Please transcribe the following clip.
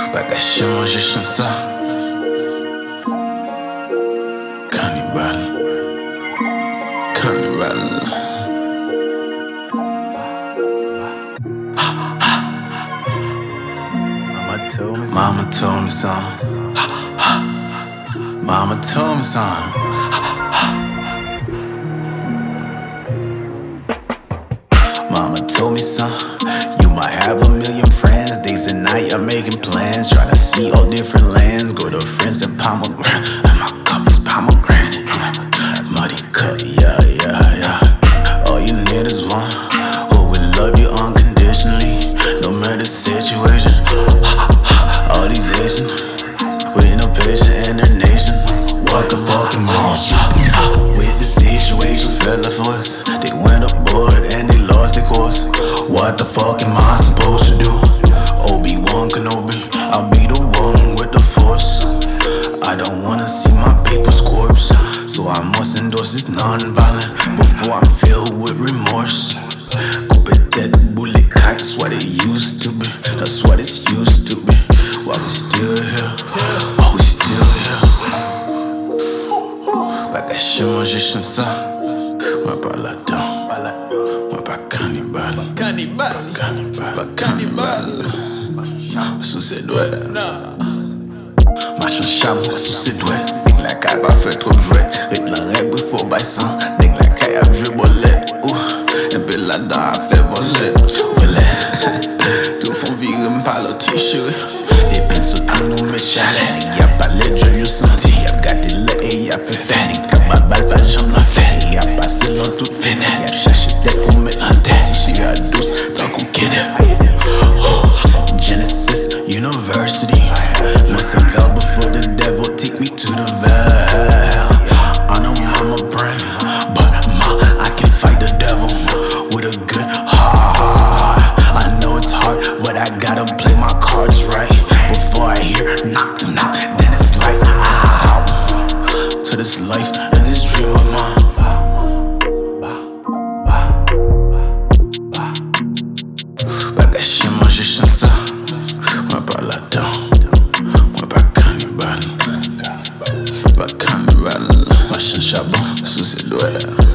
Bagashimo je chansa Cannibal Cannibal Mama told me son. Mama told me son. Mama told me son, you might have a million friends. Days and night I'm making plans, trying to see all different lands. Go to friends and pomegranate, and my cup is pomegranate. Muddy cup, yeah. All you need is one who will love you unconditionally, no matter the situation. All these Asians with no patience in their nation. What the fucking motion? With the situation, fell the force. They went aboard and they lost their course. What the fuck am I supposed to do? Obi-Wan Kenobi, I'll be the one with the force. I don't wanna see my people's corpse, so I must endorse this non-violent before I'm filled with remorse. Coupe that bullet kites, what it used to be. That's what it's used to be. While we still here, while we still here. Bagashimo je chansa. Ouais pas là-dedans. Ouais pas cannibal. Cannibal. Pas cannibal. Sous ses doigts. Machin chabo sous ses doigts. Nèg la caille pas fait trop de jouets. Avec la règle faut bailler sans. Nèg la caille a joué bolette. Et puis là-dedans a fait voler. Tout font virer par le t-shirt. Des peines sauter nous met chalet. Nèg y'a pas les jeux you senti. Y'a gâté le et y'a fait faire. Nèg a pas balle pas j'en ai fait. Y'a passé dans toute fenêtre. Y'a cherché tête pour mettre en tête. Si j'y a douce tant qu'on kidnap. Genesis University. Must unveil before the devil take me to the veil. I know mama brain, but I can fight the devil with a good heart. I know it's hard, but I gotta play my cards right. Before I hear knock, knock, then it's lights out. To this life and this dream of mine. Bagashimo je chansa. Ouais pas là-dedans. Ouais pas cannibal. Pas cannibal. Machin charbon sous ses doigts.